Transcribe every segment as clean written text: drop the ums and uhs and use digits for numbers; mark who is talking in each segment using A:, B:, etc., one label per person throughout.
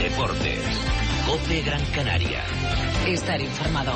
A: Deportes. COPE Gran Canaria.
B: Estar informado.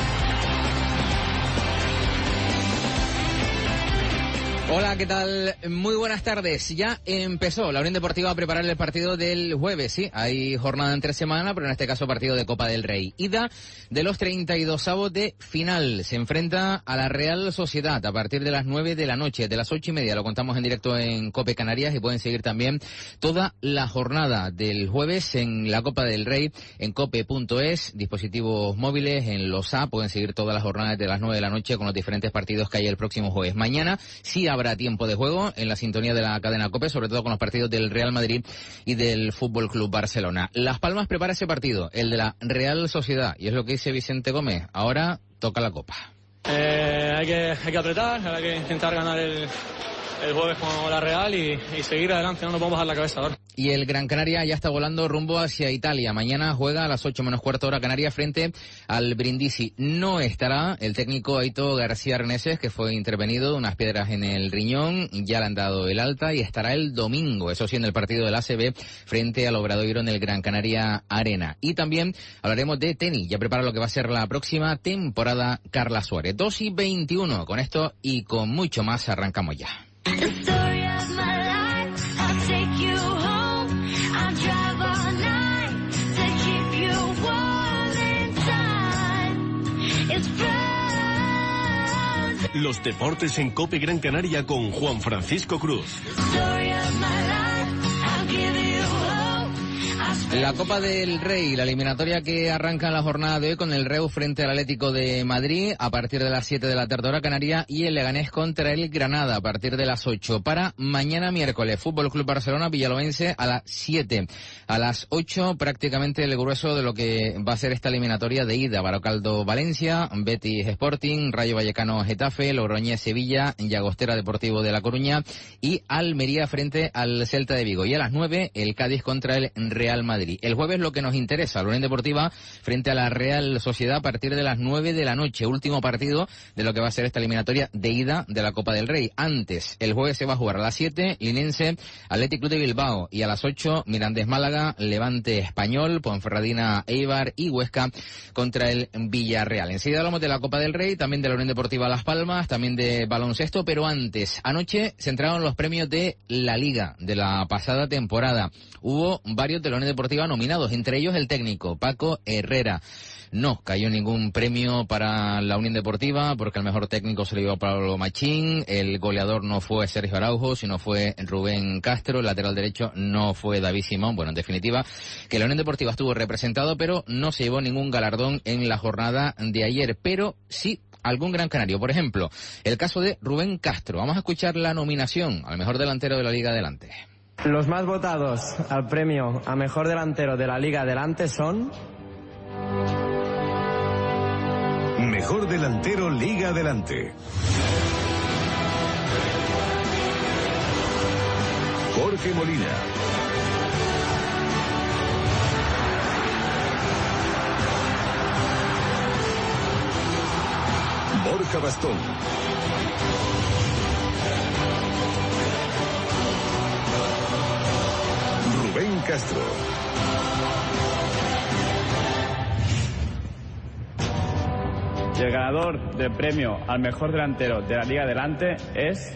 C: Hola, ¿qué tal? Muy buenas tardes. Ya empezó la Unión Deportiva a preparar el partido del jueves, sí. Hay jornada entre semana, pero en este caso partido de Copa del Rey. Ida de los 32avos de final. Se enfrenta a la Real Sociedad a partir de las 9 de la noche, de las 8:30. Lo contamos en directo en COPE Canarias y pueden seguir también toda la jornada del jueves en la Copa del Rey en cope.es, dispositivos móviles, en los apps. Pueden seguir todas las jornadas de las 9 de la noche con los diferentes partidos que hay el próximo jueves. Mañana sí habrá tiempo de juego en la sintonía de la cadena COPE, sobre todo con los partidos del Real Madrid y del Fútbol Club Barcelona. Las Palmas prepara ese partido, el de la Real Sociedad, y es lo que dice Vicente Gómez. Ahora toca la Copa.
D: Hay que apretar, hay que intentar ganar el jueves con la Real y seguir adelante, no nos podemos bajar la cabeza ahora.
C: Y el Gran Canaria ya está volando rumbo hacia Italia. Mañana juega a las 8 menos cuarto hora Canaria frente al Brindisi. No estará el técnico Aito García Reneses, que fue intervenido de unas piedras en el riñón. Ya le han dado el alta y estará el domingo, eso sí, en el partido del ACB frente al Obradoiro en el Gran Canaria Arena. Y también hablaremos de tenis. Ya prepara lo que va a ser la próxima temporada Carla Suárez. 2:21. Con esto y con mucho más arrancamos ya.
A: Los deportes en COPE Gran Canaria con Juan Francisco Cruz.
C: La Copa del Rey, la eliminatoria que arranca en la jornada de hoy con el Reus frente al Atlético de Madrid a partir de las 7 de la tarde hora Canaria y el Leganés contra el Granada a partir de las 8. Para mañana miércoles, Fútbol Club Barcelona Villalovense a las 7. A las 8 prácticamente el grueso de lo que va a ser esta eliminatoria de ida. Baracaldo Valencia, Betis Sporting, Rayo Vallecano Getafe, Logroñés Sevilla, Llagostera Deportivo de La Coruña y Almería frente al Celta de Vigo. Y a las 9 el Cádiz contra el Real Madrid. El jueves lo que nos interesa, la Unión Deportiva frente a la Real Sociedad a partir de las 9 de la noche, último partido de lo que va a ser esta eliminatoria de ida de la Copa del Rey. Antes, el jueves se va a jugar a las 7, Linense, Athletic Club de Bilbao, y a las 8, Mirandés Málaga, Levante Español, Ponferradina Eibar y Huesca contra el Villarreal. Enseguida hablamos de la Copa del Rey, también de la Unión Deportiva Las Palmas, también de baloncesto, pero antes, anoche se entregaron los premios de la Liga de la pasada temporada. Hubo varios de la Unión Deportiva nominados, entre ellos el técnico Paco Herrera. No cayó ningún premio para la Unión Deportiva porque el mejor técnico se lo llevó Pablo Machín, el goleador no fue Sergio Araujo, sino fue Rubén Castro, el lateral derecho no fue David Simón. Bueno, en definitiva, que la Unión Deportiva estuvo representado, pero no se llevó ningún galardón en la jornada de ayer, pero sí algún gran canario. Por ejemplo, el caso de Rubén Castro. Vamos a escuchar la nominación al mejor delantero de la Liga Adelante.
E: Los más votados al premio a mejor delantero de la Liga Adelante son...
A: Mejor delantero Liga Adelante. Jorge Molina. Borja Bastón. Rubén Castro.
F: Y el ganador del premio al mejor delantero de la Liga Adelante es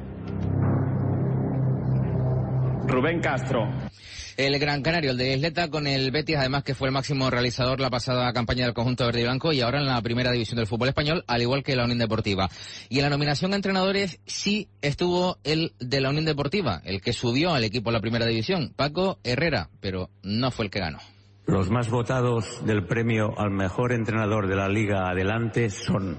F: Rubén Castro.
C: El Gran Canario, el de Isleta con el Betis, además que fue el máximo realizador la pasada campaña del conjunto verde y blanco y ahora en la primera división del fútbol español, al igual que la Unión Deportiva. Y en la nominación a entrenadores sí estuvo el de la Unión Deportiva, el que subió al equipo a la primera división, Paco Herrera, pero no fue el que ganó.
G: Los más votados del premio al mejor entrenador de la Liga Adelante son...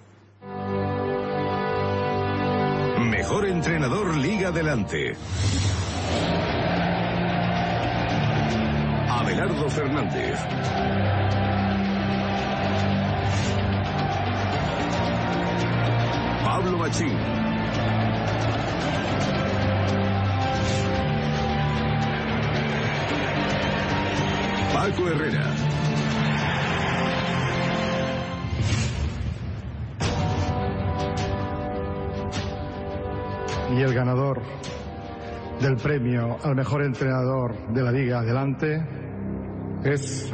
A: Mejor entrenador Liga Adelante. Abelardo Fernández. Pablo Machín. Paco Herrera.
H: Y el ganador del premio al mejor entrenador de la Liga Adelante es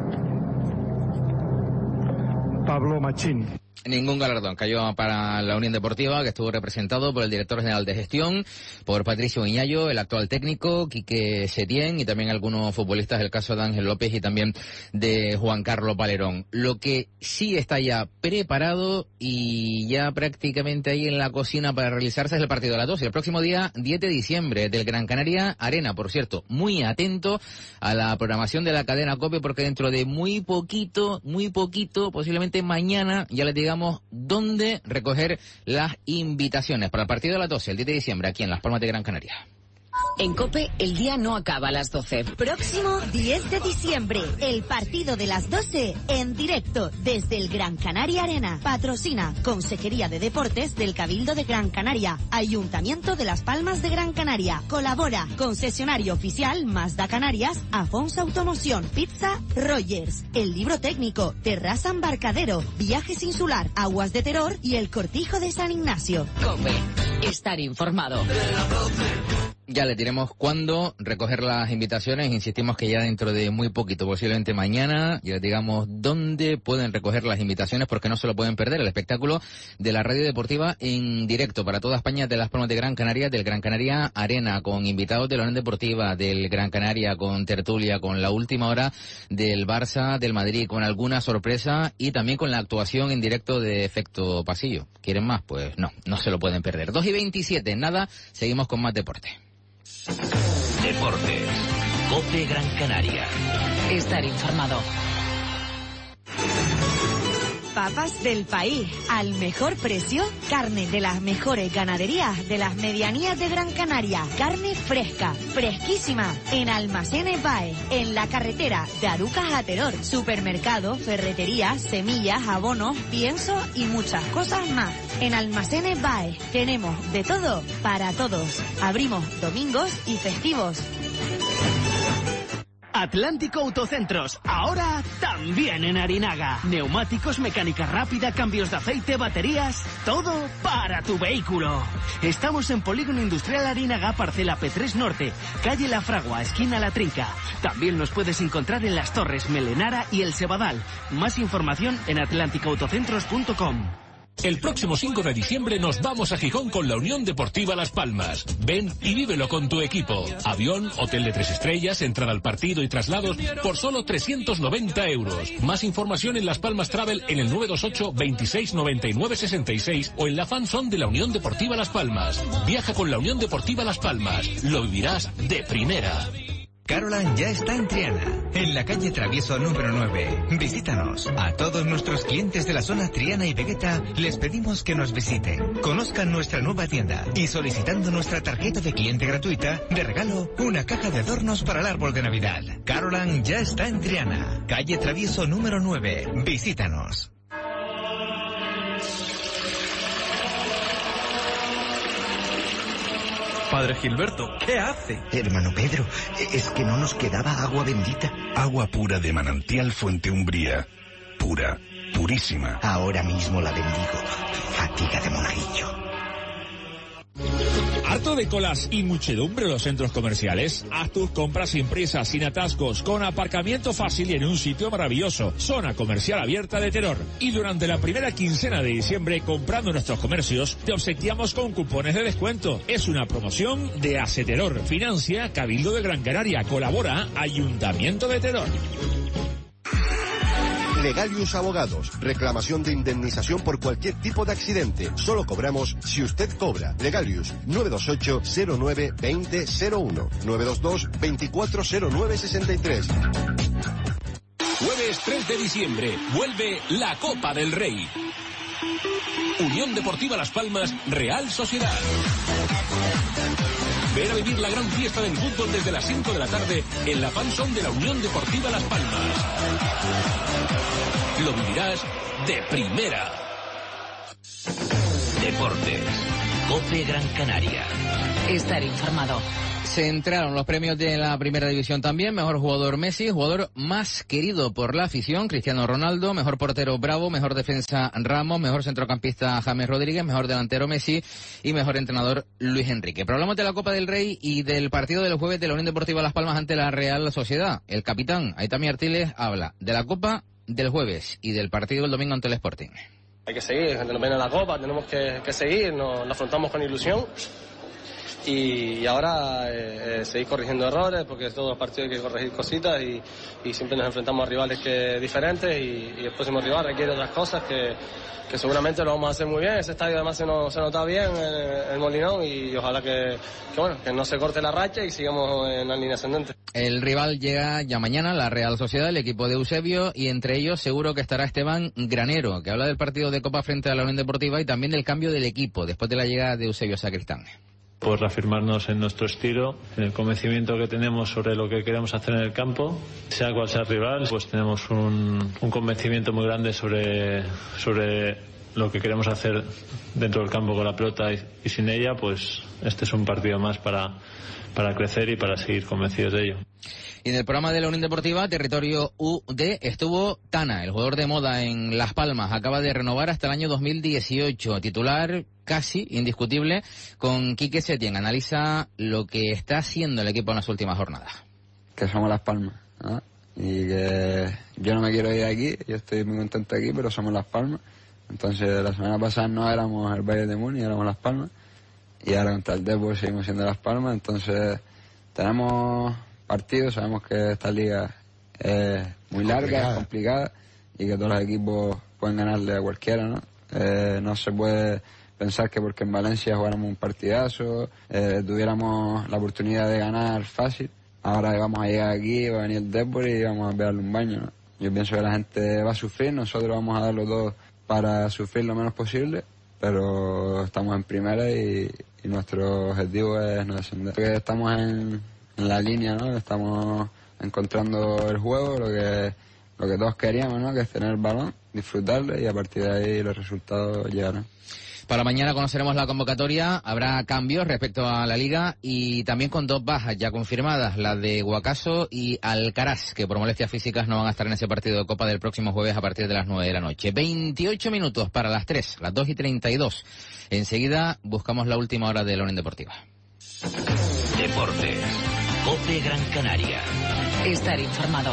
H: Pablo Machín.
C: Ningún galardón cayó para la Unión Deportiva, que estuvo representado por el director general de gestión, por Patricio Iñayo, el actual técnico, Quique Setién, y también algunos futbolistas, el caso de Ángel López y también de Juan Carlos Valerón. Lo que sí está ya preparado y ya prácticamente ahí en la cocina para realizarse es el partido de las 12, el próximo día 10 de diciembre, del Gran Canaria Arena. Por cierto, muy atento a la programación de la cadena COPE, porque dentro de muy poquito, posiblemente mañana, ya les digamos dónde recoger las invitaciones para el partido de las 12, el 10 de diciembre, aquí en Las Palmas de Gran Canaria.
B: En COPE, el día no acaba a las 12.
I: Próximo 10 de diciembre, el partido de las 12 en directo desde el Gran Canaria Arena. Patrocina Consejería de Deportes del Cabildo de Gran Canaria, Ayuntamiento de Las Palmas de Gran Canaria. Colabora Concesionario Oficial Mazda Canarias, Afonso Automoción, Pizza Rogers, El Libro Técnico, Terraza Embarcadero, Viajes Insular, Aguas de Terror y El Cortijo de San Ignacio.
B: COPE, estar informado.
C: Ya le diremos cuándo recoger las invitaciones. Insistimos que ya dentro de muy poquito, posiblemente mañana, ya digamos dónde pueden recoger las invitaciones, porque no se lo pueden perder. El espectáculo de la radio deportiva en directo para toda España de Las Palmas de Gran Canaria, del Gran Canaria Arena, con invitados de la Unión Deportiva, del Gran Canaria, con tertulia, con la última hora del Barça, del Madrid, con alguna sorpresa y también con la actuación en directo de Efecto Pasillo. ¿Quieren más? Pues no se lo pueden perder. 2:27, nada, seguimos con más deporte.
J: Deportes. COPE Gran Canaria.
B: Estar informado.
I: Papas del país, al mejor precio, carne de las mejores ganaderías de las medianías de Gran Canaria, carne fresca, fresquísima, en Almacenes Baez, en la carretera de Arucas a Teror, supermercado, ferretería, semillas, abonos, pienso y muchas cosas más. En Almacenes Baez tenemos de todo para todos. Abrimos domingos y festivos.
K: Atlántico Autocentros, ahora también en Arinaga. Neumáticos, mecánica rápida, cambios de aceite, baterías, todo para tu vehículo. Estamos en Polígono Industrial Arinaga, parcela P3 Norte, calle La Fragua, esquina La Trinca. También nos puedes encontrar en Las Torres, Melenara y El Sebadal. Más información en atlánticoautocentros.com.
L: El próximo 5 de diciembre nos vamos a Gijón con la Unión Deportiva Las Palmas. Ven y vívelo con tu equipo. Avión, hotel de 3 estrellas, entrada al partido y traslados por solo 390 euros. Más información en Las Palmas Travel en el 928 26 99 66 o en la fanzone de la Unión Deportiva Las Palmas. Viaja con la Unión Deportiva Las Palmas. Lo vivirás de primera.
M: Carolan ya está en Triana, en la calle Travieso número 9. Visítanos. A todos nuestros clientes de la zona Triana y Vegueta les pedimos que nos visiten, conozcan nuestra nueva tienda y solicitando nuestra tarjeta de cliente gratuita, de regalo una caja de adornos para el árbol de Navidad. Carolan ya está en Triana, calle Travieso número 9. Visítanos.
N: Padre Gilberto, ¿qué hace?
O: Hermano Pedro, es que no nos quedaba agua bendita.
P: Agua pura de manantial Fuente Umbría. Pura, purísima.
O: Ahora mismo la bendigo. Fatiga de monaguillo.
Q: ¿Harto de colas y muchedumbre en los centros comerciales? Haz tus compras sin prisa, sin atascos, con aparcamiento fácil y en un sitio maravilloso. Zona comercial abierta de Teror. Y durante la primera quincena de diciembre, comprando nuestros comercios, te obsequiamos con cupones de descuento. Es una promoción de Aceteror. Financia Cabildo de Gran Canaria. Colabora Ayuntamiento de Teror.
R: Legalius Abogados. Reclamación de indemnización por cualquier tipo de accidente. Solo cobramos si usted cobra. Legalius 928-09-2001. 922-2409-63.
L: Jueves 3 de diciembre. Vuelve la Copa del Rey. Unión Deportiva Las Palmas, Real Sociedad. Ven a vivir la gran fiesta del fútbol desde las 5 de la tarde en la fanzone de la Unión Deportiva Las Palmas. Lo vivirás de primera.
J: Deportes. COPE Gran Canaria.
B: Estar informado.
C: Se entraron los premios de la primera división también. Mejor jugador Messi, jugador más querido por la afición Cristiano Ronaldo, mejor portero Bravo, mejor defensa Ramos, mejor centrocampista James Rodríguez, mejor delantero Messi y mejor entrenador Luis Enrique. Pero hablamos de la Copa del Rey y del partido del jueves de la Unión Deportiva Las Palmas ante la Real Sociedad. El capitán Aitami Artiles habla de la Copa del jueves y del partido del domingo ante el Sporting.
S: Hay que seguir, nos viene la Copa, tenemos que seguir, nos afrontamos con ilusión. Y ahora seguir corrigiendo errores, porque todos los partidos hay que corregir cositas y siempre nos enfrentamos a rivales diferentes y el próximo rival requiere otras cosas que seguramente lo vamos a hacer muy bien. Ese estadio además se nota bien, el Molinón, y ojalá que no se corte la racha y sigamos en la línea ascendente.
C: El rival llega ya mañana, la Real Sociedad, el equipo de Eusebio, y entre ellos seguro que estará Esteban Granero, que habla del partido de Copa frente a la Unión Deportiva y también del cambio del equipo después de la llegada de Eusebio Sacristán.
T: Por reafirmarnos en nuestro estilo, en el convencimiento que tenemos sobre lo que queremos hacer en el campo, sea cual sea el rival, pues tenemos un convencimiento muy grande sobre lo que queremos hacer dentro del campo con la pelota y sin ella, pues este es un partido más para crecer y para seguir convencidos de ello.
C: Y en el programa de la Unión Deportiva, Territorio UD, estuvo Tana, el jugador de moda en Las Palmas. Acaba de renovar hasta el año 2018. Titular casi indiscutible con Quique Setién. Analiza lo que está haciendo el equipo en las últimas jornadas.
U: Que somos Las Palmas, ¿no? Y que yo no me quiero ir de aquí, yo estoy muy contento aquí, pero somos Las Palmas. Entonces la semana pasada no éramos el Bayern de Múnich, éramos Las Palmas. Y ahora contra el Depor seguimos siendo Las Palmas. Entonces tenemos partidos, sabemos que esta liga es muy larga, es complicada y que todos los equipos pueden ganarle a cualquiera, ¿no? No se puede pensar que porque en Valencia jugáramos un partidazo, tuviéramos la oportunidad de ganar fácil. Ahora vamos a llegar aquí, va a venir el Depor y vamos a pegarle un baño, ¿no? Yo pienso que la gente va a sufrir, nosotros vamos a darlo todo para sufrir lo menos posible, pero estamos en primera y nuestro objetivo es no descender. Porque estamos en la línea, ¿no? Estamos encontrando el juego, lo que todos queríamos, ¿no? Que es tener el balón, disfrutarlo y a partir de ahí los resultados llegarán.
C: Para mañana conoceremos la convocatoria, habrá cambios respecto a la Liga y también con 2 bajas ya confirmadas, la de Guacaso y Alcaraz, que por molestias físicas no van a estar en ese partido de Copa del próximo jueves a partir de las 9 de la noche. 28 minutos para las 3, las 2:32. Enseguida buscamos la última hora de la Unión Deportiva.
J: Deportes. COPE Gran Canaria.
B: Estar informado.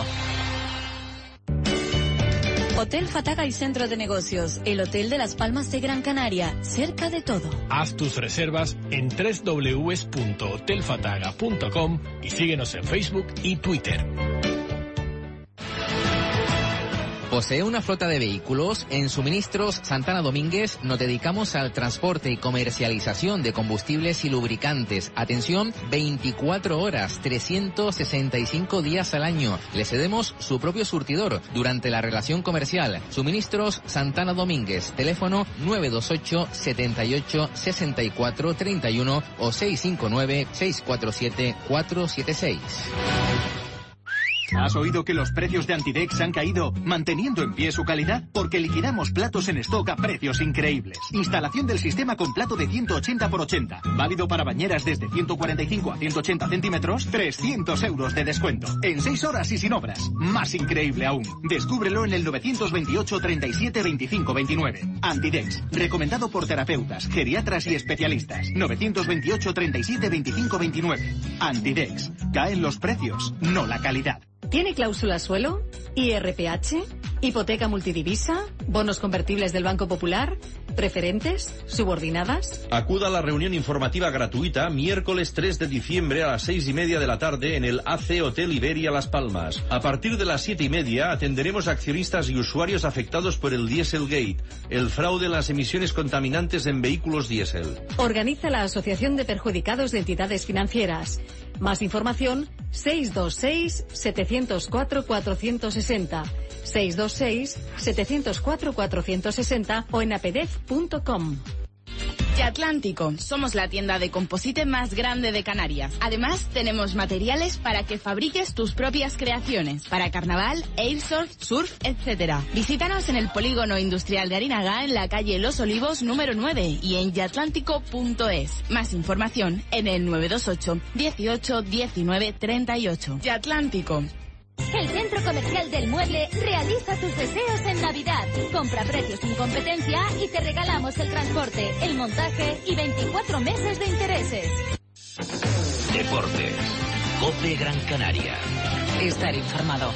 V: Hotel Fataga y Centro de Negocios, el hotel de Las Palmas de Gran Canaria, cerca de todo.
L: Haz tus reservas en www.hotelfataga.com y síguenos en Facebook y Twitter.
C: ¿Posee una flota de vehículos? En Suministros Santana Domínguez nos dedicamos al transporte y comercialización de combustibles y lubricantes. Atención, 24 horas, 365 días al año. Le cedemos su propio surtidor durante la relación comercial. Suministros Santana Domínguez, teléfono 928 78 64 31 o 659 647 476.
W: ¿Has oído que los precios de Antidex han caído, manteniendo en pie su calidad? Porque liquidamos platos en stock a precios increíbles. Instalación del sistema con plato de 180 por 80. Válido para bañeras desde 145 a 180 centímetros. 300 euros de descuento. En 6 horas y sin obras. Más increíble aún. Descúbrelo en el 928 37 25 29. Antidex. Recomendado por terapeutas, geriatras y especialistas. 928 37 25 29. Antidex. Caen los precios, no la calidad.
V: ¿Tiene cláusula suelo? ¿IRPH? ¿Hipoteca multidivisa? ¿Bonos convertibles del Banco Popular? ¿Preferentes? ¿Subordinadas?
X: Acuda a la reunión informativa gratuita miércoles 3 de diciembre a las 6:30 de la tarde en el AC Hotel Iberia Las Palmas. A partir de las 7:30 atenderemos a accionistas y usuarios afectados por el Dieselgate, el fraude en las emisiones contaminantes en vehículos diésel.
V: Organiza la Asociación de Perjudicados de Entidades Financieras. Más información 626-704-460, 626-704-460 o en apedef.com.
D: Yatlántico, somos la tienda de composite más grande de Canarias. Además, tenemos materiales para que fabriques tus propias creaciones, para carnaval, airsoft, surf, etc. Visítanos en el Polígono Industrial de Arinaga, en la calle Los Olivos número 9 y en yatlántico.es. Más información en el 928 18 19 38. Yatlántico.
E: El Centro Comercial del Mueble realiza tus deseos en Navidad. Compra a precios sin competencia y te regalamos el transporte, el montaje y 24 meses de intereses.
J: Deportes. COPE Gran Canaria.
B: Estar informado.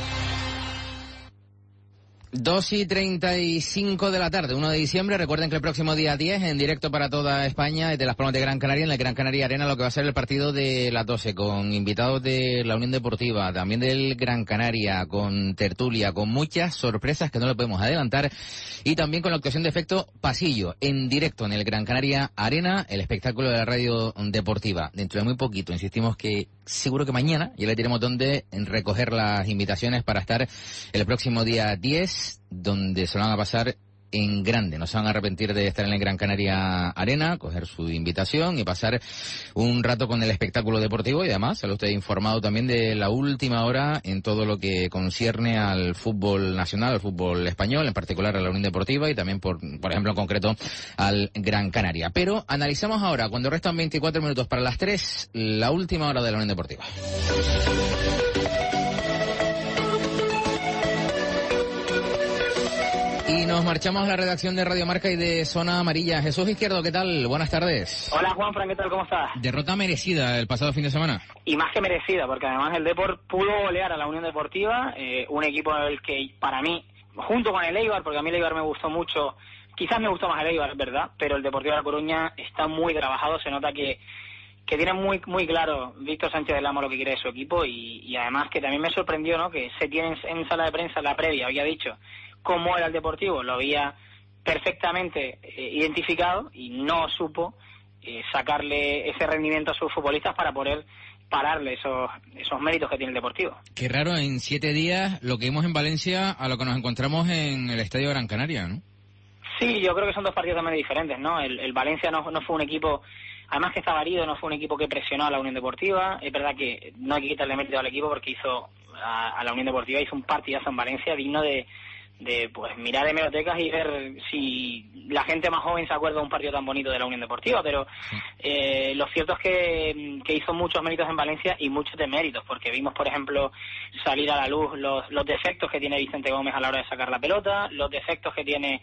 C: 2:35 de la tarde, 1 de diciembre. Recuerden que el próximo día 10, en directo para toda España, desde Las Palmas de Gran Canaria, en la Gran Canaria Arena, lo que va a ser el partido de las 12, con invitados de la Unión Deportiva, también del Gran Canaria, con tertulia, con muchas sorpresas que no le podemos adelantar, y también con la actuación de efecto pasillo, en directo en el Gran Canaria Arena, el espectáculo de la radio deportiva. Dentro de muy poquito, insistimos que seguro que mañana ya le diremos dónde recoger las invitaciones para estar el próximo día 10, donde se lo van a pasar en grande. No se van a arrepentir de estar en el Gran Canaria Arena, coger su invitación y pasar un rato con el espectáculo deportivo, y además se lo estoy informado también de la última hora en todo lo que concierne al fútbol nacional, al fútbol español, en particular a la Unión Deportiva y también, por ejemplo, en concreto al Gran Canaria. Pero analizamos ahora, cuando restan 24 minutos para las 3, la última hora de la Unión Deportiva. Y nos marchamos a la redacción de Radio Marca y de Zona Amarilla. Jesús Izquierdo, ¿qué tal? Buenas tardes.
F: Hola, Juanfran, ¿qué tal? ¿Cómo estás?
C: Derrota merecida el pasado fin de semana.
F: Y más que merecida, porque además el Depor pudo golear a la Unión Deportiva, un equipo en el que, para mí, junto con el Eibar, porque a mí el Eibar me gustó mucho, quizás me gustó más el Eibar, es verdad, pero el Deportivo de La Coruña está muy trabajado, se nota que tiene muy claro Víctor Sánchez del Amo lo que quiere de su equipo, y además que también me sorprendió, ¿no?, que se tiene en sala de prensa la previa, había dicho cómo era el Deportivo, lo había perfectamente identificado y no supo sacarle ese rendimiento a sus futbolistas para poder pararle esos méritos que tiene el Deportivo.
C: Qué raro, en 7 días lo que vimos en Valencia a lo que nos encontramos en el Estadio Gran Canaria, ¿no?
F: Sí, yo creo que son dos partidos también diferentes, ¿no? El Valencia no fue un equipo, además que estaba herido, no fue un equipo que presionó a la Unión Deportiva. Es verdad que no hay que quitarle mérito al equipo porque hizo a la Unión Deportiva, hizo un partidazo en Valencia digno de pues mirar hemerotecas y ver si la gente más joven se acuerda de un partido tan bonito de la Unión Deportiva, pero lo cierto es que hizo muchos méritos en Valencia y muchos deméritos, porque vimos, por ejemplo, salir a la luz los defectos que tiene Vicente Gómez a la hora de sacar la pelota, los defectos que tiene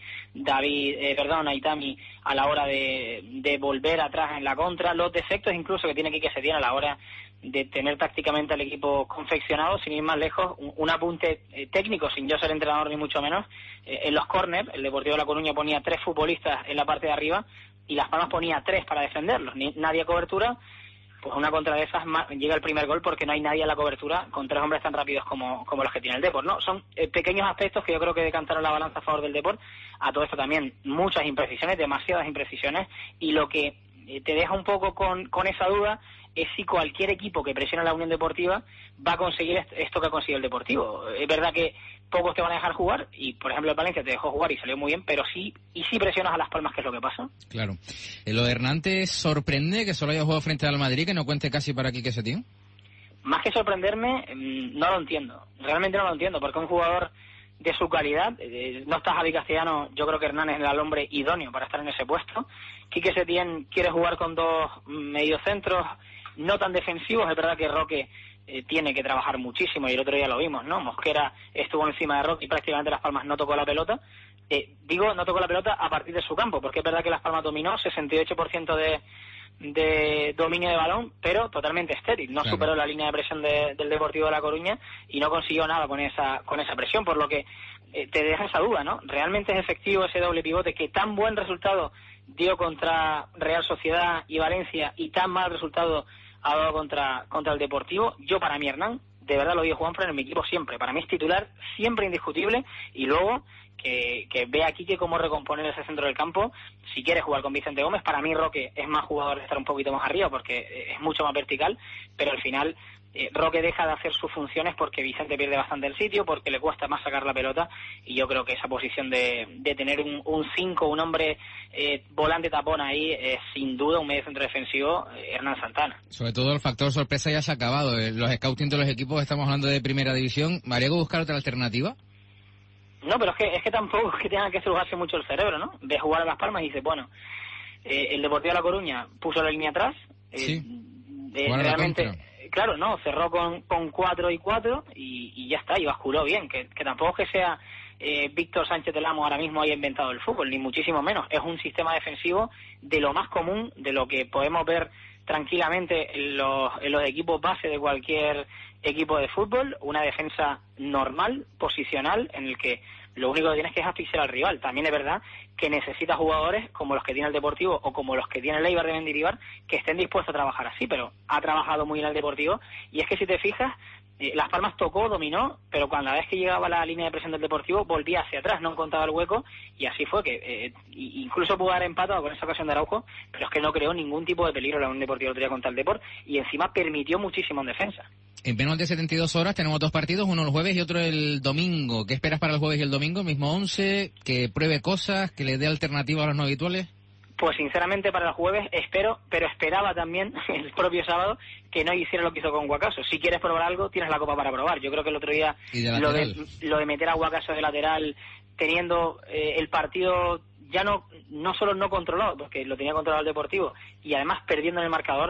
F: Aitami a la hora de volver atrás en la contra, los defectos incluso que tiene Quique Setién a la hora de tener tácticamente al equipo confeccionado. Sin ir más lejos, un apunte técnico, sin yo ser entrenador ni mucho menos, en los córners el Deportivo de La Coruña ponía 3 futbolistas en la parte de arriba y Las Palmas ponía 3 para defenderlos, nadie a cobertura. Pues una contra de esas llega el primer gol porque no hay nadie a la cobertura con 3 hombres tan rápidos como los que tiene el Depor, ¿no? Son pequeños aspectos que yo creo que decantaron la balanza a favor del Depor. A todo esto también muchas imprecisiones, demasiadas imprecisiones, y lo que te deja un poco con esa duda es si cualquier equipo que presione a la Unión Deportiva va a conseguir esto que ha conseguido el Deportivo. Es verdad que pocos te van a dejar jugar, y por ejemplo el Valencia te dejó jugar y salió muy bien, pero sí presionas a Las Palmas, que es lo que pasa.
C: Claro. Lo de Hernández sorprende, que solo haya jugado frente al Madrid, que no cuente casi para Quique Setién.
F: Más que sorprenderme, no lo entiendo. Realmente no lo entiendo, porque un jugador de su calidad, no está Javi Castellano, yo creo que Hernández es el hombre idóneo para estar en ese puesto. Quique Setién quiere jugar con 2 mediocentros no tan defensivos. Es verdad que Roque tiene que trabajar muchísimo, y el otro día lo vimos, ¿no? Mosquera estuvo encima de Roque y prácticamente Las Palmas no tocó la pelota. No tocó la pelota a partir de su campo, porque es verdad que Las Palmas dominó 68% de dominio de balón, pero totalmente estéril. No superó la línea de presión del Deportivo de La Coruña y no consiguió nada con esa presión, por lo que te deja esa duda, ¿no? ¿Realmente es efectivo ese doble pivote que tan buen resultado dio contra Real Sociedad y Valencia y tan mal resultado ha dado contra el Deportivo? Yo, para mí, Hernán, de verdad lo digo, Juanfran, en mi equipo siempre. Para mí es titular, siempre indiscutible, y luego que ve aquí que cómo recomponer ese centro del campo. Si quiere jugar con Vicente Gómez, para mí Roque es más jugador de estar un poquito más arriba porque es mucho más vertical, pero al final Roque deja de hacer sus funciones porque Vicente pierde bastante el sitio, porque le cuesta más sacar la pelota, y yo creo que esa posición de tener un 5, un hombre volante tapón ahí, es sin duda un medio centro defensivo, Hernán Santana.
C: Sobre todo el factor sorpresa ya se ha acabado. Los scouting de los equipos, estamos hablando de primera división. ¿Habría que buscar otra alternativa?
F: No, pero es que tampoco es que tengan que estrujarse mucho el cerebro, ¿no? De jugar a Las Palmas y dice, bueno, el Deportivo de La Coruña puso la línea atrás, realmente... Claro, no, cerró con 4 y 4 y ya está, y basculó bien, que tampoco es que sea Víctor Sánchez del Amo ahora mismo haya inventado el fútbol, ni muchísimo menos. Es un sistema defensivo de lo más común, de lo que podemos ver tranquilamente en los equipos base de cualquier equipo de fútbol, una defensa normal, posicional, en el que lo único que tienes que es asfixiar al rival. También es verdad que necesita jugadores como los que tiene el Deportivo o como los que tiene el Eibar de Mendilibar, que estén dispuestos a trabajar así, pero ha trabajado muy bien el Deportivo, y es que si te fijas, Las Palmas tocó, dominó, pero cuando la vez que llegaba a la línea de presión del Deportivo volvía hacia atrás, no encontraba el hueco, y así fue que incluso pudo haber empatado con esa ocasión de Araujo, pero es que no creó ningún tipo de peligro la Unión Deportiva el otro día contra el Depor, y encima permitió muchísimo en defensa.
C: En menos de 72 horas tenemos 2 partidos, uno el jueves y otro el domingo. ¿Qué esperas para el jueves y el domingo? ¿Mismo 11? ¿Que pruebe cosas? ¿Que le dé alternativa a los no habituales?
F: Pues sinceramente para el jueves espero, pero esperaba también el propio sábado que no hiciera lo que hizo con Guacaso. Si quieres probar algo, tienes la copa para probar. Yo creo que el otro día lo de meter a Guacaso de lateral, teniendo el partido ya no solo no controlado, porque lo tenía controlado el Deportivo, y además perdiendo en el marcador,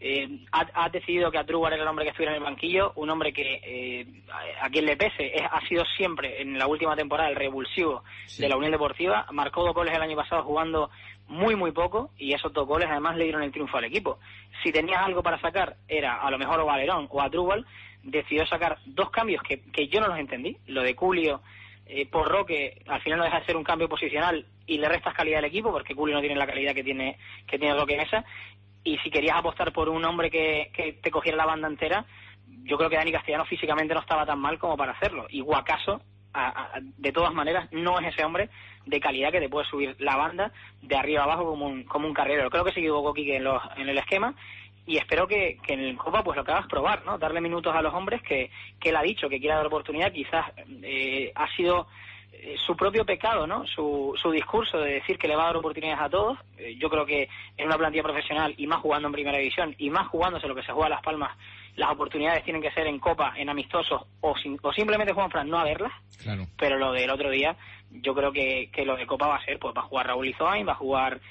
F: ha decidido que Adrúbal era el hombre que estuviera en el banquillo, un hombre que a quien le pese ha sido siempre en la última temporada el revulsivo de la Unión Deportiva. Marcó 2 goles el año pasado jugando muy poco, y esos 2 goles además le dieron el triunfo al equipo. Si tenías algo para sacar, era a lo mejor o Valerón o Adrúbal. Decidió sacar 2 cambios que yo no los entendí. Lo de Culio por Roque al final no deja de ser un cambio posicional y le restas calidad al equipo, porque Culio no tiene la calidad que tiene Roque en esa. Y si querías apostar por un hombre que te cogiera la banda entera, yo creo que Dani Castellano físicamente no estaba tan mal como para hacerlo. Y Guacaso, de todas maneras, no es ese hombre de calidad que te puede subir la banda de arriba abajo como un carrilero. Creo que se equivocó Quique en el esquema, y espero que en el Copa pues lo que hagas es probar, ¿no? Darle minutos a los hombres que él ha dicho que quiere dar oportunidad. Quizás ha sido su propio pecado, ¿no? Su discurso de decir que le va a dar oportunidades a todos. Yo creo que en una plantilla profesional, y más jugando en primera división, y más jugándose lo que se juega a Las Palmas, las oportunidades tienen que ser en Copa, en amistosos, o simplemente Juan Fran no a verlas. Claro. Pero lo del otro día, yo creo que lo de Copa va a ser, pues va a jugar Raúl Izoain, va a jugar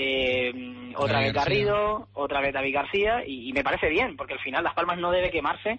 F: otra vez Garrido, otra vez David García, y me parece bien, porque al final Las Palmas no debe quemarse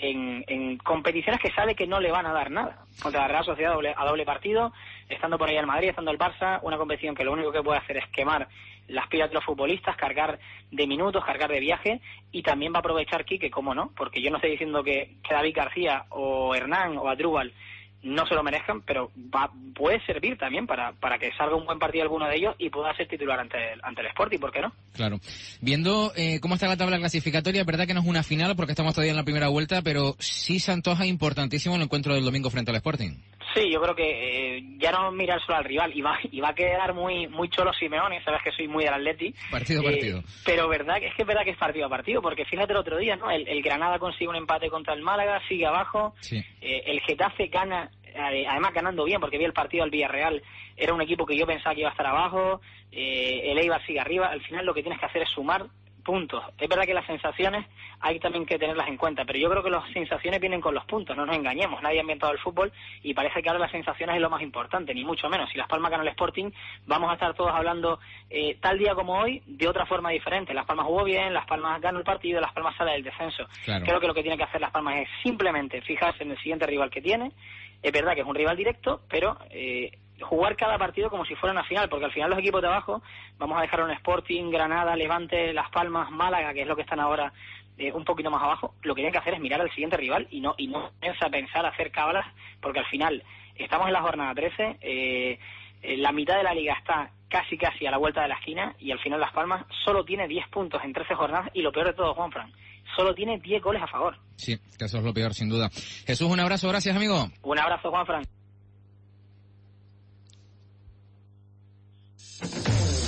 F: en competiciones que sabe que no le van a dar nada. Contra la Real Sociedad a doble partido, estando por ahí el Madrid, estando el Barça, una competición que lo único que puede hacer es quemar las pilas de los futbolistas, cargar de minutos, cargar de viaje, y también va a aprovechar Quique, cómo no, porque yo no estoy diciendo que David García o Hernán o Adrúbal no se lo merezcan, pero puede servir también para que salga un buen partido alguno de ellos y pueda ser titular ante el Sporting, ¿por qué no?
C: Claro. Viendo cómo está la tabla clasificatoria, es verdad que no es una final porque estamos todavía en la primera vuelta, pero sí se antoja importantísimo el encuentro del domingo frente al Sporting.
F: Sí, yo creo que ya no mirar solo al rival, y va a quedar muy cholo Simeone, sabes que soy muy del Atleti. Partido. Pero es verdad que es partido a partido, porque fíjate el otro día, ¿no? El Granada consigue un empate contra el Málaga, sigue abajo. Sí. El Getafe gana, además ganando bien, porque vi el partido al Villarreal, era un equipo que yo pensaba que iba a estar abajo. El Eibar sigue arriba. Al final lo que tienes que hacer es sumar puntos. Es verdad que las sensaciones hay también que tenerlas en cuenta, pero yo creo que las sensaciones vienen con los puntos, no nos engañemos. Nadie ha inventado el fútbol y parece que ahora las sensaciones es lo más importante, ni mucho menos. Si Las Palmas gana el Sporting, vamos a estar todos hablando tal día como hoy de otra forma diferente. Las Palmas jugó bien, Las Palmas ganó el partido, Las Palmas sale del descenso. Claro. Creo que lo que tiene que hacer Las Palmas es simplemente fijarse en el siguiente rival que tiene. Es verdad que es un rival directo, pero jugar cada partido como si fuera una final, porque al final los equipos de abajo, vamos a dejar un Sporting, Granada, Levante, Las Palmas, Málaga, que es lo que están ahora un poquito más abajo, lo que tienen que hacer es mirar al siguiente rival y no pensar hacer cábalas, porque al final estamos en la jornada 13, la mitad de la liga está casi a la vuelta de la esquina, y al final Las Palmas solo tiene 10 puntos en 13 jornadas, y lo peor de todo, Juanfran, solo tiene 10 goles a favor.
C: Sí, que eso es lo peor, sin duda. Jesús, un abrazo, gracias, amigo.
F: Un abrazo, Juanfran.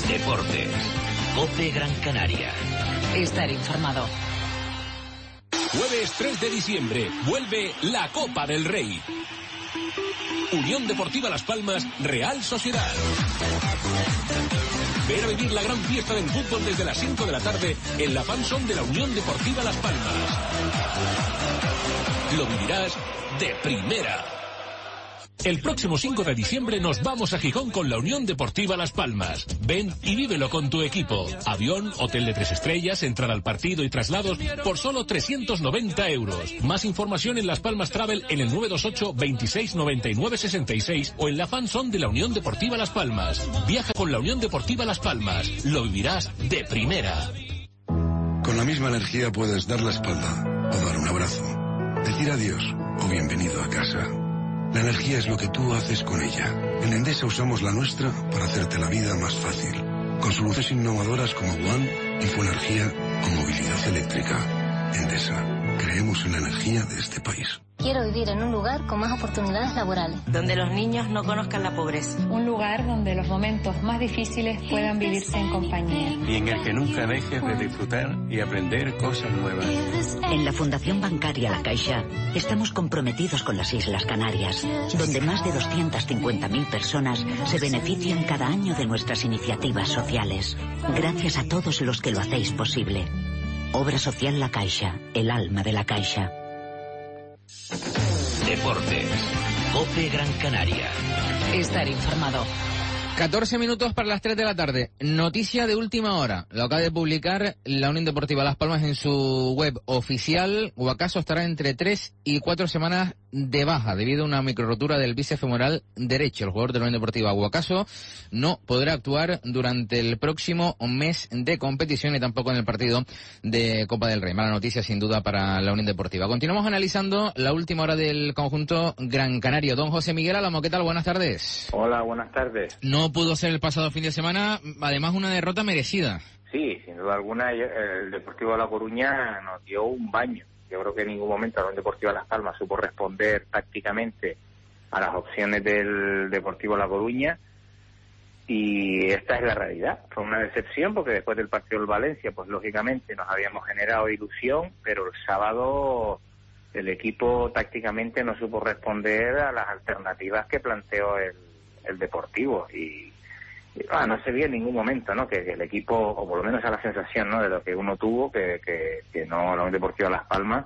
J: Deportes. COPE Gran Canaria.
B: Estar informado.
L: Jueves 3 de diciembre, vuelve la Copa del Rey. Unión Deportiva Las Palmas, Real Sociedad. Ven a vivir la gran fiesta del fútbol desde las 5 de la tarde en la fanzone de la Unión Deportiva Las Palmas. Lo vivirás de primera. El próximo 5 de diciembre nos vamos a Gijón con la Unión Deportiva Las Palmas. Ven y vívelo con tu equipo. Avión, hotel de 3 estrellas, entrada al partido y traslados por solo 390 euros. Más información en Las Palmas Travel en el 928 26 99 66 o en la fanzone de la Unión Deportiva Las Palmas. Viaja con la Unión Deportiva Las Palmas. Lo vivirás de primera.
P: Con la misma energía puedes dar la espalda o dar un abrazo, decir adiós o bienvenido a casa. La energía es lo que tú haces con ella. En Endesa usamos la nuestra para hacerte la vida más fácil. Con soluciones innovadoras como One, Infoenergía o movilidad eléctrica. Endesa, creemos en la energía de este país.
E: Quiero vivir en un lugar con más oportunidades laborales.
A: Donde los niños no conozcan la pobreza.
G: Un lugar donde los momentos más difíciles puedan vivirse en compañía.
H: Y en el que nunca dejes de disfrutar y aprender cosas nuevas.
I: En la Fundación Bancaria La Caixa estamos comprometidos con las Islas Canarias, donde más de 250.000 personas se benefician cada año de nuestras iniciativas sociales. Gracias a todos los que lo hacéis posible. Obra Social La Caixa, el alma de La Caixa.
J: Deportes. COPE Gran Canaria.
B: Estar informado.
C: 14 minutos para las 3 de la tarde. Noticia de última hora. Lo acaba de publicar la Unión Deportiva Las Palmas en su web oficial. Guacaso estará entre 3 y 4 semanas de baja debido a una microrotura del bíceps femoral derecho. El jugador de la Unión Deportiva Guacaso no podrá actuar durante el próximo mes de competición y tampoco en el partido de Copa del Rey. Mala noticia sin duda para la Unión Deportiva. Continuamos analizando la última hora del conjunto Gran Canario. Don José Miguel Álamo, ¿qué tal? Buenas tardes.
Y: Hola, buenas tardes.
C: No pudo ser el pasado fin de semana, además una derrota merecida.
Y: Sí, sin duda alguna el Deportivo de La Coruña nos dio un baño. Yo creo que en ningún momento la Unión Deportiva Las Palmas supo responder tácticamente a las opciones del Deportivo La Coruña y esta es la realidad. Fue una decepción porque después del partido del Valencia, pues lógicamente nos habíamos generado ilusión, pero el sábado el equipo tácticamente no supo responder a las alternativas que planteó el Deportivo y no se vio en ningún momento, ¿no? Que el equipo, o por lo menos a la sensación, ¿no? De lo que uno tuvo, que no la Unión Deportiva Las Palmas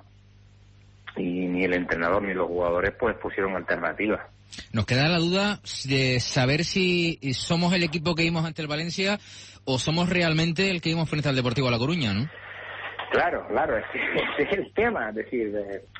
Y: y ni el entrenador ni los jugadores pues pusieron alternativas.
C: Nos queda la duda de saber si somos el equipo que vimos ante el Valencia o somos realmente el que vimos frente al Deportivo La Coruña, ¿no?
Y: Claro, ese es el tema, es decir,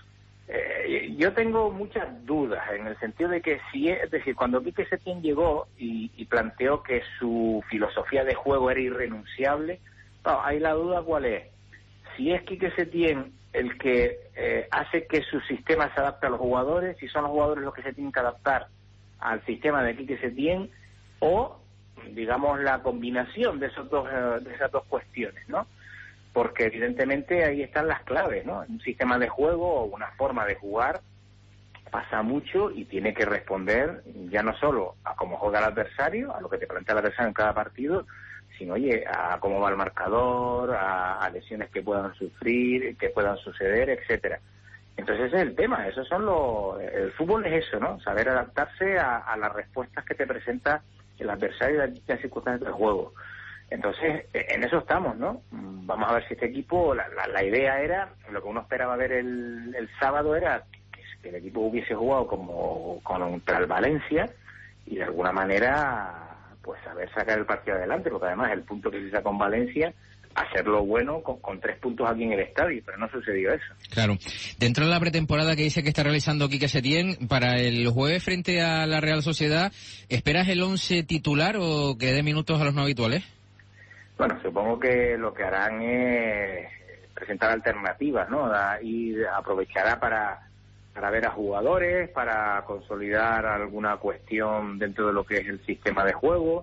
Y: yo tengo muchas dudas en el sentido de que cuando Quique Setién llegó y planteó que su filosofía de juego era irrenunciable, ahí la duda cuál es, si es Quique Setién el que hace que su sistema se adapte a los jugadores, si son los jugadores los que se tienen que adaptar al sistema de Quique Setién o digamos la combinación de esas dos cuestiones, ¿no? Porque evidentemente ahí están las claves, ¿no? Un sistema de juego o una forma de jugar pasa mucho y tiene que responder ya no solo a cómo juega el adversario, a lo que te plantea el adversario en cada partido, sino, oye, a cómo va el marcador, a lesiones que puedan sufrir, que puedan suceder, etcétera. Entonces ese es el tema, el fútbol es eso, ¿no? Saber adaptarse a las respuestas que te presenta el adversario y las circunstancias del juego. Entonces, en eso estamos, ¿no? Vamos a ver si este equipo, la idea era, lo que uno esperaba ver el sábado era que el equipo hubiese jugado como contra el Valencia y de alguna manera, pues saber sacar el partido adelante, porque además el punto que se sacó en Valencia, hacerlo bueno con 3 puntos aquí en el estadio, pero no sucedió eso.
C: Claro. Dentro de la pretemporada que dice que está realizando Quique Setién, para el jueves frente a la Real Sociedad, ¿esperas el 11 titular o que dé minutos a los no habituales?
Y: Bueno, supongo que lo que harán es presentar alternativas, ¿no? Y aprovechará para ver a jugadores, para consolidar alguna cuestión dentro de lo que es el sistema de juego.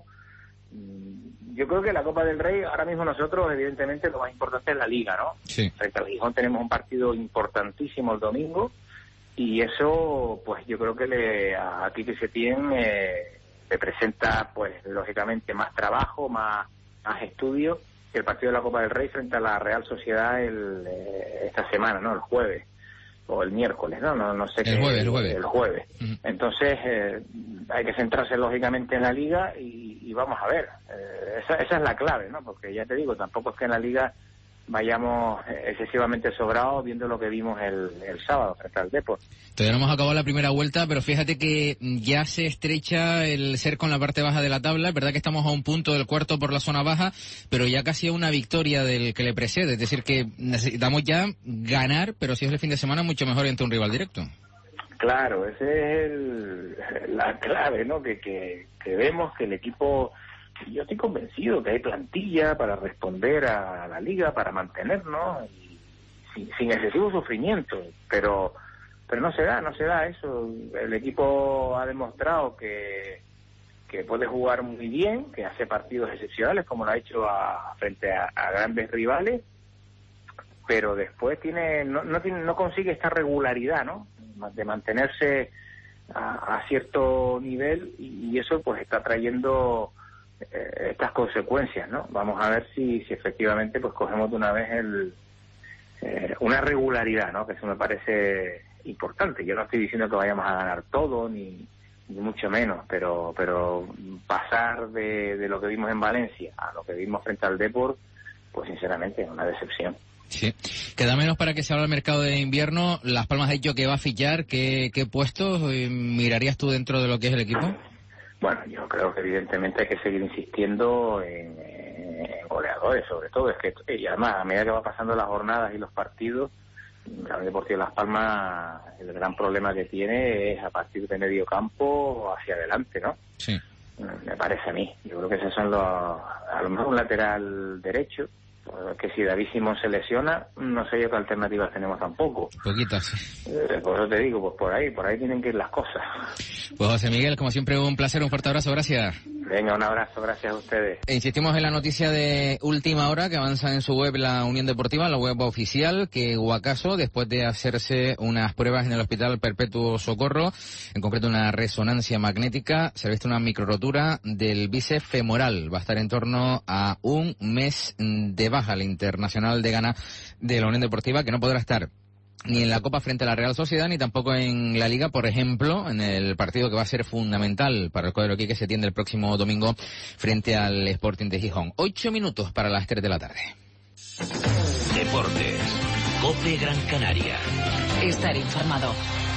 Y: Yo creo que la Copa del Rey, ahora mismo nosotros, evidentemente, lo más importante es la Liga, ¿no?
C: Sí.
Y: Frente al Gijón tenemos un partido importantísimo el domingo y eso, pues yo creo que a Quique Setién le presenta, pues lógicamente, más trabajo, más estudio el partido de la Copa del Rey frente a la Real Sociedad esta semana, ¿no? El jueves o el miércoles, no sé qué. El jueves. Uh-huh. Entonces hay que centrarse lógicamente en la Liga y vamos a ver. Esa es la clave, ¿no? Porque ya te digo, tampoco es que en la Liga vayamos excesivamente sobrados viendo lo que vimos el sábado frente al Depor.
C: Todavía no hemos acabado la primera vuelta, pero fíjate que ya se estrecha el cerco en la parte baja de la tabla. Es verdad que estamos a un punto del cuarto por la zona baja, pero ya casi a una victoria del que le precede. Es decir, que necesitamos ya ganar, pero si es el fin de semana, mucho mejor ante un rival directo.
Y: Claro, esa es la clave, ¿no? Que vemos que el equipo... Yo estoy convencido que hay plantilla para responder a la Liga, para mantenernos, y sin excesivo sufrimiento, pero no se da eso. El equipo ha demostrado que puede jugar muy bien, que hace partidos excepcionales, como lo ha hecho frente a grandes rivales, pero después no consigue esta regularidad, ¿no? De mantenerse a cierto nivel, y eso pues está trayendo estas consecuencias, ¿no? Vamos a ver si efectivamente pues cogemos de una vez una regularidad, ¿no? Que eso me parece importante. Yo no estoy diciendo que vayamos a ganar todo, ni mucho menos, pero pasar de lo que vimos en Valencia a lo que vimos frente al Depor, pues sinceramente es una decepción.
C: Sí. Queda menos para que se abra el mercado de invierno. Las Palmas ha dicho que va a fichar. ¿Qué puestos mirarías tú dentro de lo que es el equipo?
Y: Bueno, yo creo que evidentemente hay que seguir insistiendo en goleadores, sobre todo. Es que, y además, a medida que va pasando las jornadas y los partidos, la Unión Deportiva Las Palmas, el gran problema que tiene es a partir de medio campo hacia adelante, ¿no?
C: Sí.
Y: Me parece a mí. Yo creo que esos son a lo mejor un lateral derecho, que si David Simón se lesiona, no sé yo qué alternativas tenemos tampoco.
C: Poquitas.
Y: Por eso te digo, pues por ahí tienen que ir las cosas.
C: Pues José Miguel, como siempre, un placer, un fuerte abrazo, gracias.
Y: Venga, un abrazo, gracias a ustedes.
C: Insistimos en la noticia de última hora que avanza en su web la Unión Deportiva, la web oficial, que Guacaso, después de hacerse unas pruebas en el Hospital Perpetuo Socorro, en concreto una resonancia magnética, se ha visto una microrotura del bíceps femoral. Va a estar en torno a un mes de baja el internacional de Ghana de la Unión Deportiva, que no podrá estar ni en la Copa frente a la Real Sociedad, ni tampoco en la Liga, por ejemplo, en el partido que va a ser fundamental para el cuadro aquí que se tiende el próximo domingo frente al Sporting de Gijón. 8 minutos para las 3 de la tarde.
J: Deportes. COPE Gran Canaria.
B: Estar informado.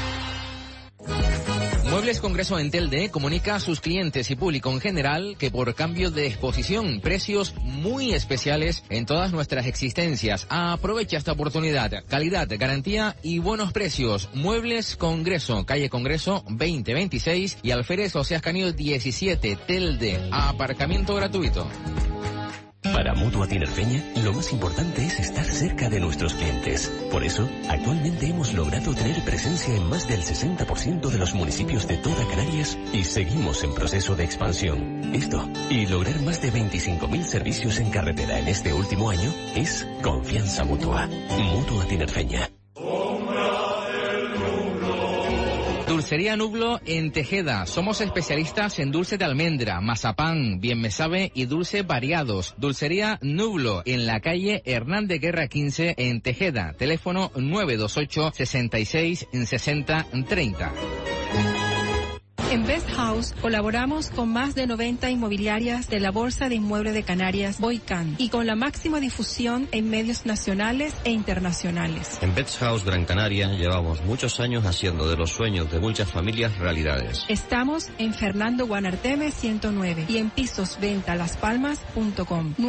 C: Muebles Congreso en Telde comunica a sus clientes y público en general que por cambio de exposición, precios muy especiales en todas nuestras existencias. Aprovecha esta oportunidad. Calidad, garantía y buenos precios. Muebles Congreso, calle Congreso 2026 y Alférez Oseas Canio 17, Telde. Aparcamiento gratuito.
K: Para Mutua Tinerfeña, lo más importante es estar cerca de nuestros clientes. Por eso, actualmente hemos logrado tener presencia en más del 60% de los municipios de toda Canarias y seguimos en proceso de expansión. Esto, y lograr más de 25.000 servicios en carretera en este último año, es confianza mutua. Mutua Tinerfeña.
C: Dulcería Nublo en Tejeda. Somos especialistas en dulce de almendra, mazapán, bien me sabe y dulces variados. Dulcería Nublo en la calle Hernández Guerra 15 en Tejeda. Teléfono 928 66 60 30.
M: En Best House colaboramos con más de 90 inmobiliarias de la Bolsa de Inmuebles de Canarias, Boicán, y con la máxima difusión en medios nacionales e internacionales.
N: En Best House Gran Canaria llevamos muchos años haciendo de los sueños de muchas familias realidades.
M: Estamos en Fernando Guanarteme 109 y en pisosventalaspalmas.com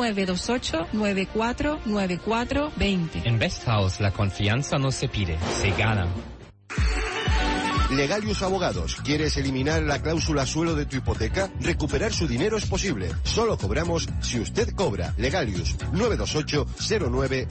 M: 928-949420.
O: En Best House la confianza no se pide, se gana.
R: Legalius Abogados. ¿Quieres eliminar la cláusula suelo de tu hipoteca? Recuperar su dinero es posible. Solo cobramos si usted cobra. Legalius 928 09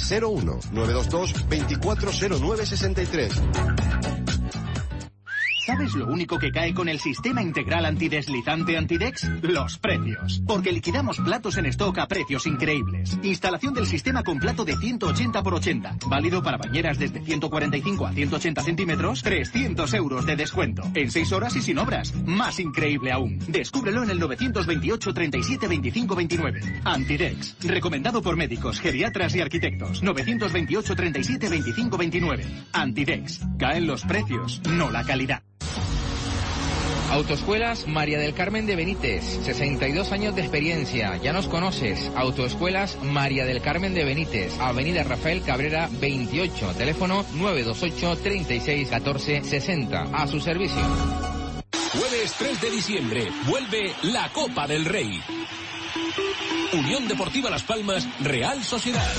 R: 2001 922 2409 63.
Q: ¿Sabes lo único que cae con el sistema integral antideslizante Antidex? Los precios. Porque liquidamos platos en stock a precios increíbles. Instalación del sistema con plato de 180 por 80. Válido para bañeras desde 145 a 180 centímetros. 300 euros de descuento. En 6 horas y sin obras. Más increíble aún. Descúbrelo en el 928 37 25 29. Antidex. Recomendado por médicos, geriatras y arquitectos. 928 37 25 29. Antidex. Caen los precios, no la calidad.
C: Autoescuelas María del Carmen de Benítez, 62 años de experiencia, ya nos conoces. Autoescuelas María del Carmen de Benítez, Avenida Rafael Cabrera 28, teléfono 928 36 14 60, a su servicio.
L: Jueves 3 de diciembre, vuelve la Copa del Rey. Unión Deportiva Las Palmas, Real Sociedad.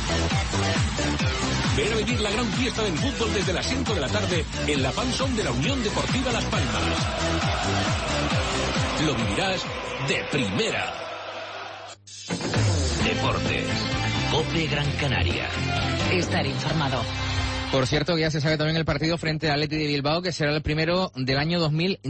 L: Ven a vivir la gran fiesta del fútbol desde las 5 de la tarde en la fanzone de la Unión Deportiva Las Palmas. Lo vivirás de primera.
J: Deportes. COPE Gran Canaria.
B: Estar informado.
C: Por cierto, ya se sabe también el partido frente al Athletic de Bilbao, que será el primero del año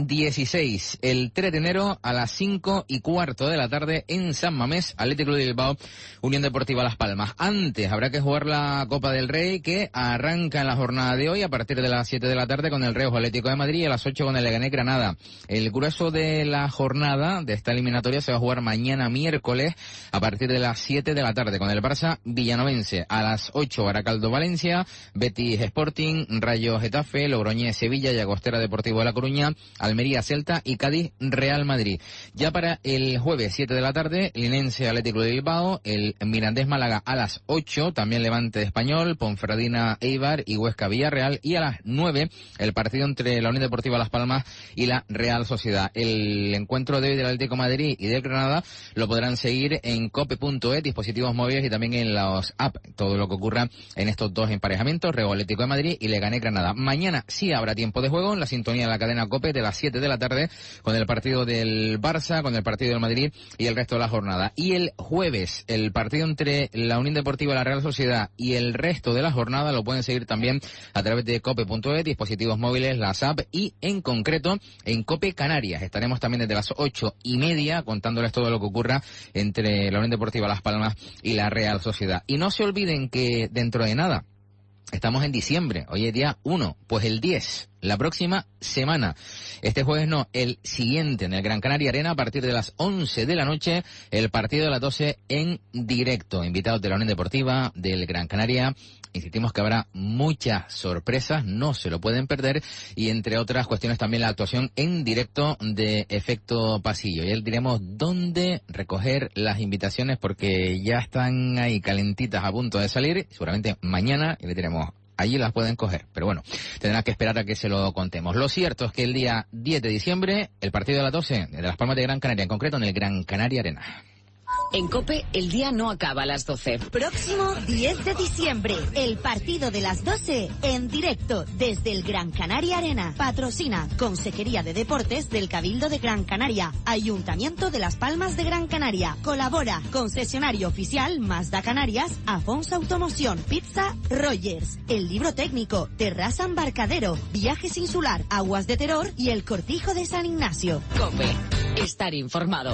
C: 2016. El 3 de enero a las 5:15 de la tarde en San Mamés, Athletic de Bilbao, Unión Deportiva Las Palmas. Antes habrá que jugar la Copa del Rey, que arranca en la jornada de hoy a partir de las 7 de la tarde con el Reus Atlético de Madrid y a las 8 con el Leganés Granada. El grueso de la jornada de esta eliminatoria se va a jugar mañana miércoles a partir de las 7 de la tarde con el Barça Villanovense. A las 8 Baracaldo Valencia, Betis Sporting, Rayo Getafe, Logroñés Sevilla, Llagostera Deportivo de La Coruña, Almería Celta y Cádiz Real Madrid. Ya para el jueves 7 de la tarde, Linense Atlético de Bilbao, el Mirandés Málaga a las 8, también Levante Español, Ponferradina Eibar y Huesca Villarreal, y a las 9 el partido entre la Unión Deportiva Las Palmas y la Real Sociedad. El encuentro de hoy del Atlético de Madrid y del Granada lo podrán seguir en cope.es, dispositivos móviles y también en los apps. Todo lo que ocurra en estos dos emparejamientos, Real Atlético de Madrid y Leganés Granada. Mañana sí habrá tiempo de juego en la sintonía de la cadena COPE de las 7 de la tarde con el partido del Barça, con el partido del Madrid y el resto de la jornada. Y el jueves el partido entre la Unión Deportiva y la Real Sociedad y el resto de la jornada lo pueden seguir también a través de cope.es, dispositivos móviles, las apps y en concreto en COPE Canarias. Estaremos también desde las 8:30 contándoles todo lo que ocurra entre la Unión Deportiva Las Palmas y la Real Sociedad. Y no se olviden que dentro de nada estamos en diciembre, hoy es día 1, pues el 10, la próxima semana. Este jueves no, el siguiente, en el Gran Canaria Arena, a partir de las 11 de la noche, el partido de las 12 en directo. Invitados de la Unión Deportiva, del Gran Canaria. Insistimos que habrá muchas sorpresas, no se lo pueden perder, y entre otras cuestiones también la actuación en directo de Efecto Pasillo. Y diremos dónde recoger las invitaciones porque ya están ahí calentitas a punto de salir, seguramente mañana, y le diremos allí las pueden coger, pero bueno, tendrán que esperar a que se lo contemos. Lo cierto es que el día 10 de diciembre, el partido de las 12 de Las Palmas de Gran Canaria, en concreto en el Gran Canaria Arena.
B: En COPE, el día no acaba a las 12.
S: Próximo 10 de diciembre, el partido de las 12 en directo desde el Gran Canaria Arena. Patrocina Consejería de Deportes del Cabildo de Gran Canaria, Ayuntamiento de Las Palmas de Gran Canaria. Colabora Concesionario Oficial Mazda Canarias, Afonso Automoción, Pizza Rogers, El Libro Técnico, Terraza Embarcadero, Viajes Insular, Aguas de Terror y El Cortijo de San Ignacio.
B: COPE, estar informado.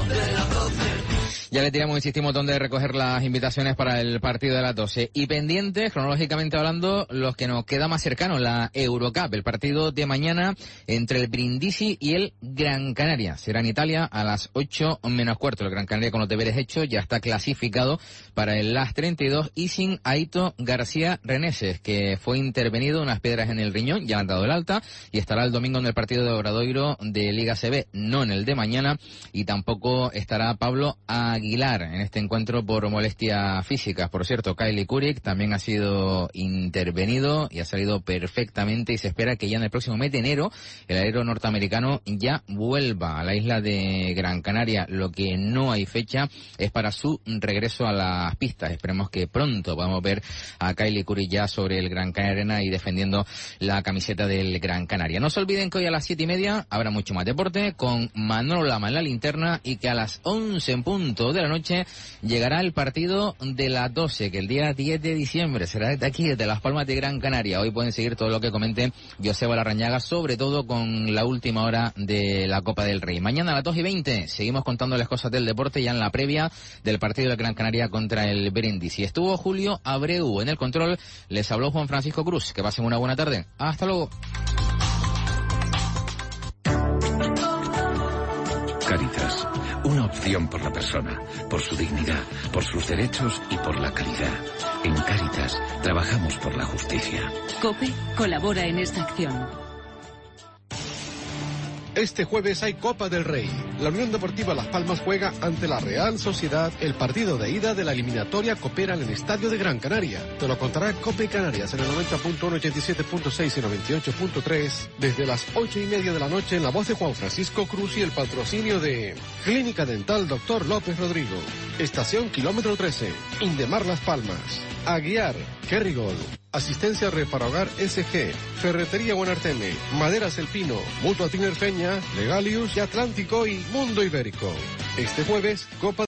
C: Ya le tiramos, insistimos, dónde recoger las invitaciones para el partido de las 12. Y pendientes, cronológicamente hablando, los que nos queda más cercanos, la Eurocup, el partido de mañana entre el Brindisi y el Gran Canaria. Será en Italia a las 8:15. El Gran Canaria, con los deberes hechos, ya está clasificado para el Last 32 y sin Aito García Reneses, que fue intervenido unas piedras en el riñón, ya le han dado el alta, y estará el domingo en el partido de Obradoiro de Liga CB, no en el de mañana, y tampoco estará Pablo Aguilar en este encuentro por molestias físicas. Por cierto, Kylie Kurik también ha sido intervenido y ha salido perfectamente, y se espera que ya en el próximo mes de enero el alero norteamericano ya vuelva a la isla de Gran Canaria. Lo que no hay fecha es para su regreso a las pistas. Esperemos que pronto podamos ver a Kylie Kurik ya sobre el Gran Canaria Arena y defendiendo la camiseta del Gran Canaria. No se olviden que hoy a las 7:30 habrá mucho más deporte con Manolo Lama en la linterna, y que a las 11 en punto de la noche, llegará el partido de las 12, que el día 10 de diciembre será desde aquí, desde Las Palmas de Gran Canaria. Hoy pueden seguir todo lo que comente Joseba Larrañaga, sobre todo con la última hora de la Copa del Rey. Mañana a las 2:20 seguimos contándoles cosas del deporte, ya en la previa del partido de Gran Canaria contra el Brindisi. Estuvo Julio Abreu en el control, les habló Juan Francisco Cruz. Que pasen una buena tarde. Hasta luego.
T: Cáritas, una opción por la persona, por su dignidad, por sus derechos y por la calidad. En Cáritas trabajamos por la justicia.
U: COPE colabora en esta acción.
V: Este jueves hay Copa del Rey. La Unión Deportiva Las Palmas juega ante la Real Sociedad el partido de ida de la eliminatoria Copera en el Estadio de Gran Canaria. Te lo contará Cope Canarias en el 90.1, 87.6 y 98.3 desde las 8:30 de la noche en la voz de Juan Francisco Cruz y el patrocinio de Clínica Dental Dr. López Rodrigo. Estación Kilómetro 13, Indemar Las Palmas. Aguiar, Kerrigol. Asistencia Reparahogar SG, Ferretería Buenarteme, Maderas El Pino, Mutua Tinerfeña, Legalius y Atlántico y Mundo Ibérico. Este jueves, Copa